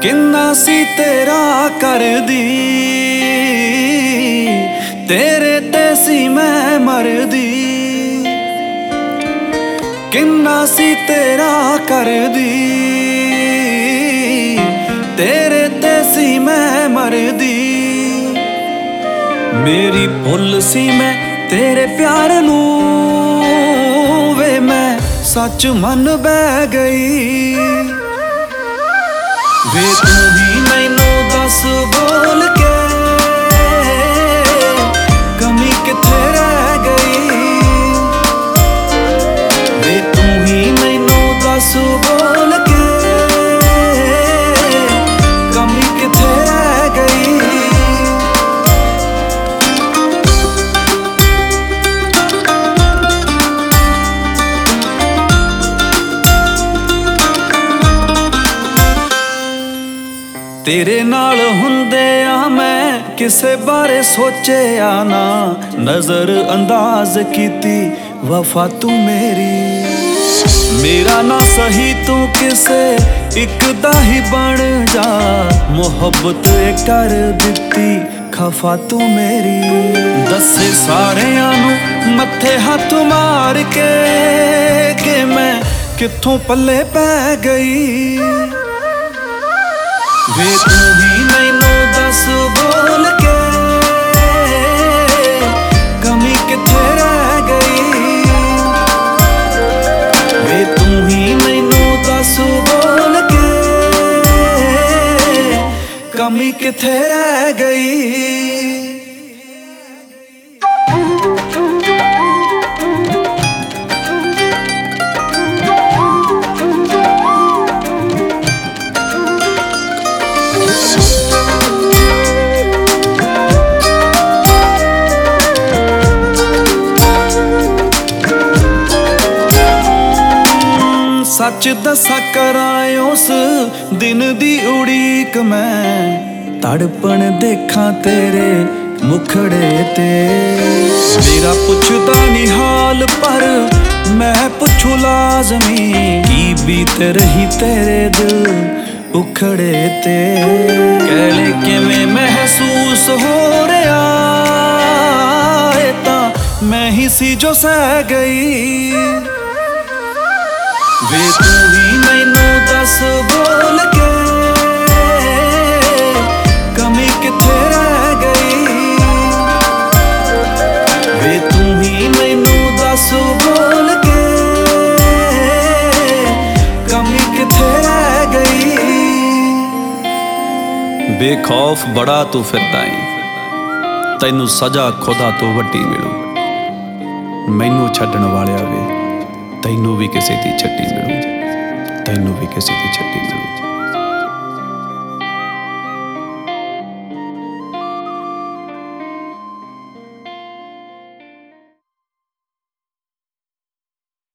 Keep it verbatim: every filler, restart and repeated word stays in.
किन्ना सी तेरा करदी, तेरे ते सी मैं मरदी। किन्ना सी तेरा करदी, तेरे ते सी मैं मरदी। मेरी भुल सी मैं तेरे प्यार नू, वे मैं सच मन बह गई। वे तू ही मैनू दस बोल के कमी किथे रह गई। वे तू ही मैनू दस बोल के कमी किथे रह गई। तेरे नाल हुंदिया मैं किसे बारे सोचिया ना, नजर अंदाज कीती वफा तू मेरी। मेरा ना सही तू किसे इक दा ही बन जा, मुहब्बत कर दिती खफा तू मेरी। दसे सारियां नू मत्थे हाथ मार के कि मैं कित्थों पल्ले पै गई। वे तू ही मैनू दस बोल के कमी किथे रह गई। वे तू ही मैनू दस बोल के कमी किथे रह गई। सच दसा करां उस दिन दी उड़ीक मैं, तड़पण देखा तेरे मुखड़े ते। मेरा पुछदा नी हाल पर मैं पुछू लाजमी, की बीत रही तेरे दिल उखड़े ते। कहले किवें महसूस हो रहा है तां मैं ही सी जो सह गई। वे तू ही मैनू दस बोल के कमी किथे रह गई। वे तू ही मैनू दस बोल के कमी किथे रह गई। बेखौफ बड़ा तू फिरदा है, तैनू सजा खुदा तो वड्डी मिलू। मैनू छड्डण वालिया वे तैनू भी किसी दी छड्डी मिलू, तैनू भी किसी दी छड्डी मिलू।